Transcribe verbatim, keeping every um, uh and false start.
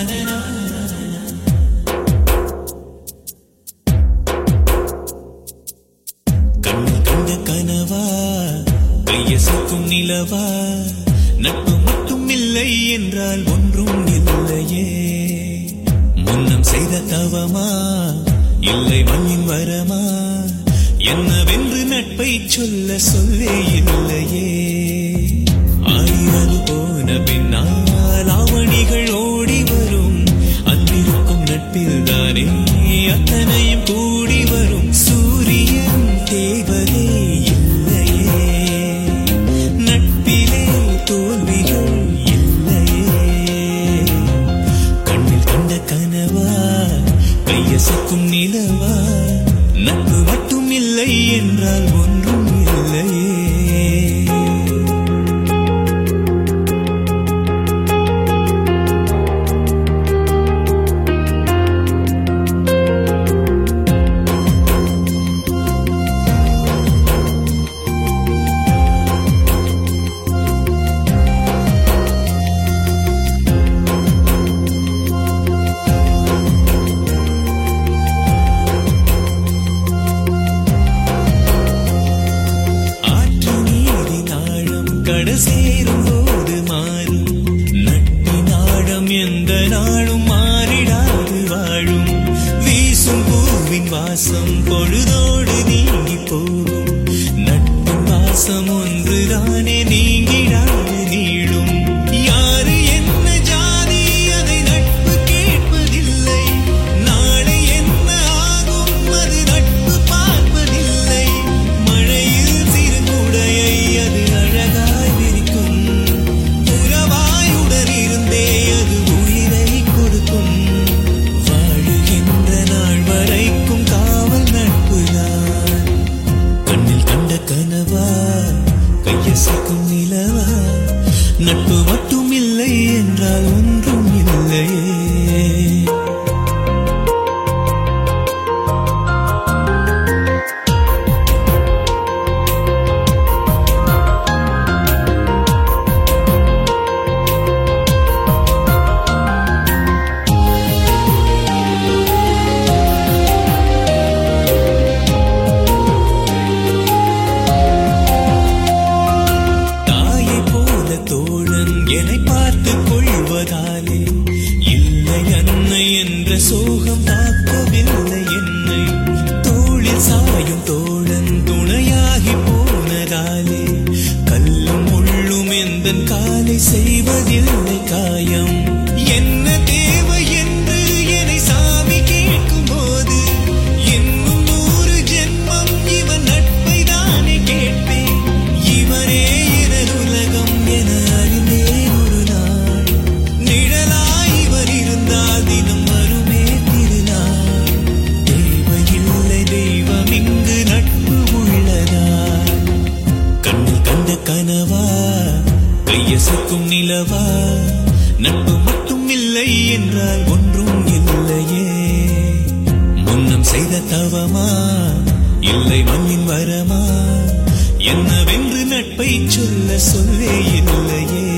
கண்ணில் கண்ட கனவா கையசைக்கும் நிலவா நட்பு மட்டும் இல்லை என்றால் ஒன்றும் இல்லையே. முன்னம் செய்த தவமா இல்லை மண்ணின் வரமா என்னவென்று நட்பை சொல்ல சொல்லே இல்லையே. ஆயிரது போன பின்னால் ஆவணிகள் ஓடி வரும் அன்பிருக்கும் நட்பில் தானே அத்தனையும் கூடி வரும். சூரியன் தேவதே இல்லையே நட்பிலே தோல்விகள் இல்லையே. கண்ணில் கண்ட கனவா கையசைக்கும் நிலவா நட்பு மட்டும் இல்லை என்றால் ஒன்றும் இல்லையே. சேரும் போது மாறும் நட்பின் ஆழம் எந்த நாளும் மாறிடாது வாழும். வீசும் பூவின் வாசம் பொழுதோடு நீங்கி போகும் நட்பின் வாசம் ஒன்றுதானே நீங்கிடாது நீளும். யாரு என்ன ஜாதி அதை நட்பு கேட்பதில்லை. நாளை என்ன ஆகும் அது நட்பு பார்ப்பதில்லை. மழையில் சிறு குடையை அது அழகா கையசைக்கும் நிலவா நட்பு மட்டும் இல்லை என்றால் ஒன்றும் இல்லையே. என்னை பார்த்து கொள்வதாலே இல்லை அன்னை என்ற சோகம் தாக்கவில்லை என்னை. தோளில் சாயும் தோழன் துணையாகி போனதாலே கல்லும் முள்ளும் எந்தன் காலை செய்வதில்லை காயம். என்ன தேவை என்று என்னை சாமி கேட்கும் போது இன்னும் நூறு ஜென்மம் இவன் நட்பை தானே கேட்பேன். இவரே எனது உலகம் என கனவா கையசைக்கும் நிலவா நட்பு மட்டும் இல்லை என்றால் ஒன்றும் இல்லையே. முன்னம் செய்த தவமா இல்லை மண்ணின் வரமா என்னவென்று நட்பை சொல்ல சொல்லே இல்லையே.